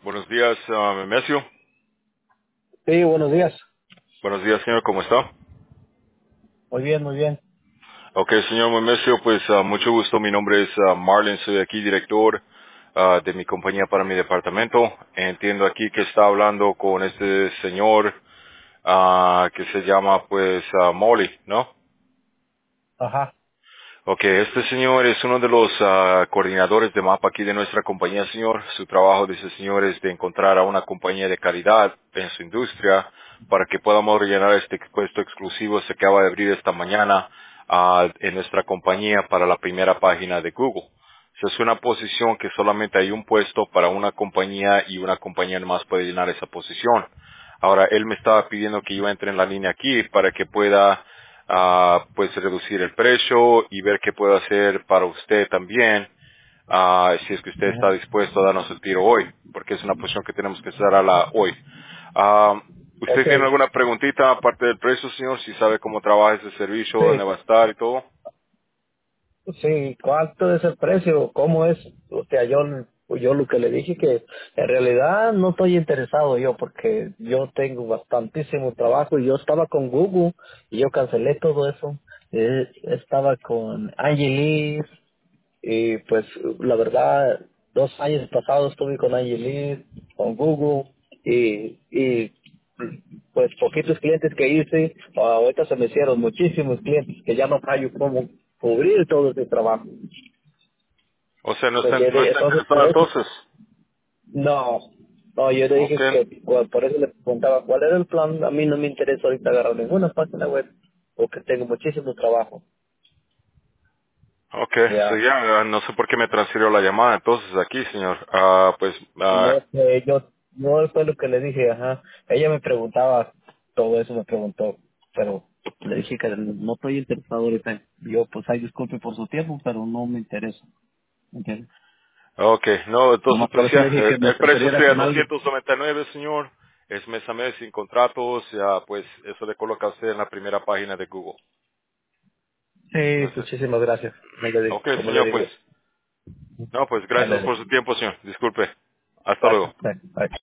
Buenos días, Memesio. Sí, buenos días. Buenos días, señor, ¿cómo está? Muy bien, muy bien. Ok, señor Memesio, pues mucho gusto. Mi nombre es Marlon, soy aquí director de mi compañía para mi departamento. Entiendo aquí que está hablando con este señor que se llama, pues, Molly, ¿no? Ajá. Ok, este señor es uno de los coordinadores de mapa aquí de nuestra compañía, señor. Su trabajo de ese señor es de encontrar a una compañía de calidad en su industria para que podamos rellenar este puesto exclusivo. Se acaba de abrir esta mañana en nuestra compañía para la primera página de Google. Esa es una posición que solamente hay un puesto para una compañía y una compañía más puede llenar esa posición. Ahora, él me estaba pidiendo que yo entre en la línea aquí para que pueda pues reducir el precio y ver qué puedo hacer para usted también, si es que usted está Ujú. dispuesto a darnos el tiro hoy, porque es una posición que tenemos que hacer a la hoy. Ah, ¿Usted Ok. tiene alguna preguntita aparte del precio, señor? Si sabe cómo trabaja ese servicio, dónde Sí, va a estar y todo. sí. ¿Cuánto es el precio? ¿Cómo es? O sea, yo lo que le dije que en realidad no estoy interesado yo porque yo tengo bastantísimo trabajo y yo estaba con Google y yo cancelé todo eso. Estaba con Angelis y pues la verdad 2 años pasados estuve con Angelis, con Google y pues poquitos clientes que hice, ahorita se me hicieron muchísimos clientes que ya no hay cómo cubrir todo ese trabajo. O sea, no está, no Entonces, está entonces por interesado eso, entonces. no, no, yo le Ok. dije que por eso le preguntaba cuál era el plan. A mí no me interesa ahorita agarrar ninguna página web porque tengo muchísimo trabajo. Ok, so Ya. ya, no sé por qué me transfirió la llamada entonces aquí, señor. Pues, No sé, yo fue lo que le dije, ajá. Ella me preguntaba, todo eso me preguntó, pero le dije que no estoy interesado ahorita. Yo, pues, ay, disculpe por su tiempo, pero no me interesa, ¿entiendes? ok, no, entonces Nomás por pues eso ya, le dije que me el precio transferiera sería con alguien. 299, señor. Es mes a mes sin contratos, ya, pues eso le coloca a usted en la primera página de Google. Sí, Entonces, muchísimas gracias, ok, como le señor, pues, dije. no, pues gracias Ándale. por su tiempo, señor. Disculpe. Hasta luego. Gracias, bye. Bye.